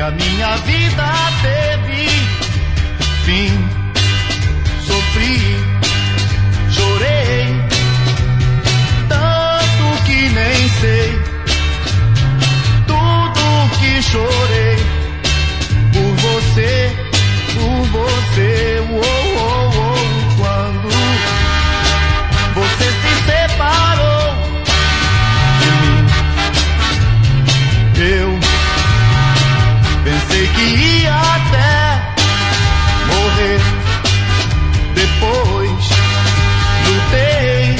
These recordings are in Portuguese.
a minha vida teve fim. Sofri, chorei, tanto que nem sei tudo que chorei por você, oh, oh, oh. Quando você se separou de mim, eu pensei que ia até morrer. Depois lutei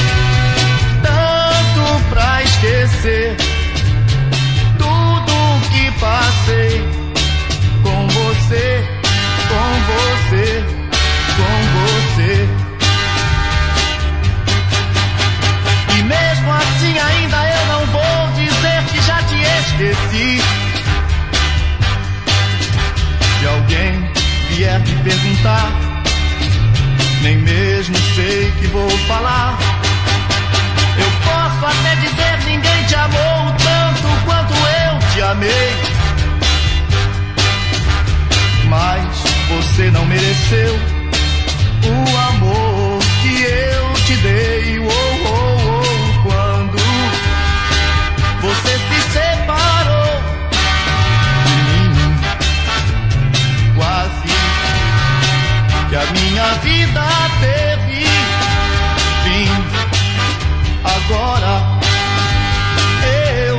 tanto pra esquecer tudo que passei com você, com você, com você. E mesmo assim ainda eu não vou dizer que já te esqueci. Se alguém vier me perguntar, nem mesmo sei que vou falar. Eu posso até dizer: ninguém te amou tanto quanto eu te amei. Mas você não mereceu o amor que eu te dei. Oh, oh, oh. Quando você se separou de mim, quase que a minha vida teve fim. Agora eu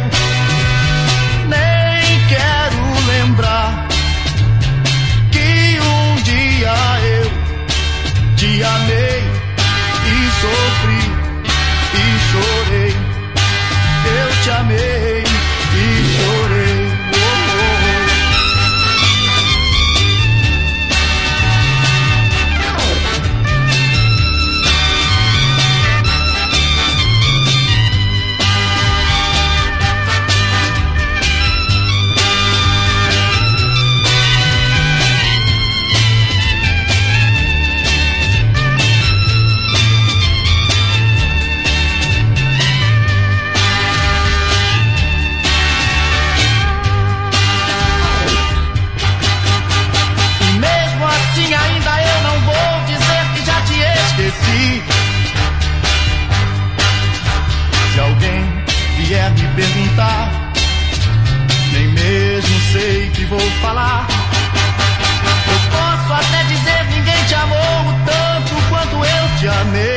nem quero lembrar que um dia eu te amei e sofri e chorei. Eu te amei e chorei. Se alguém vier me perguntar, nem mesmo sei que vou falar. Eu posso até dizer: ninguém te amou tanto quanto eu te amei.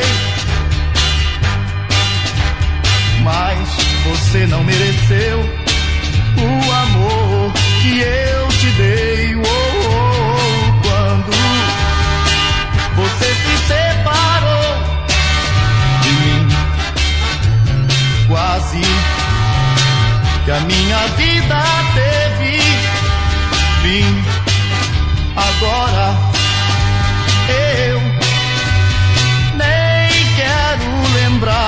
Mas você não mereceu o amor que eu te dei. Oh, oh, oh. Quando você se separou de mim, quase que a minha vida teve fim. Agora eu nem quero lembrar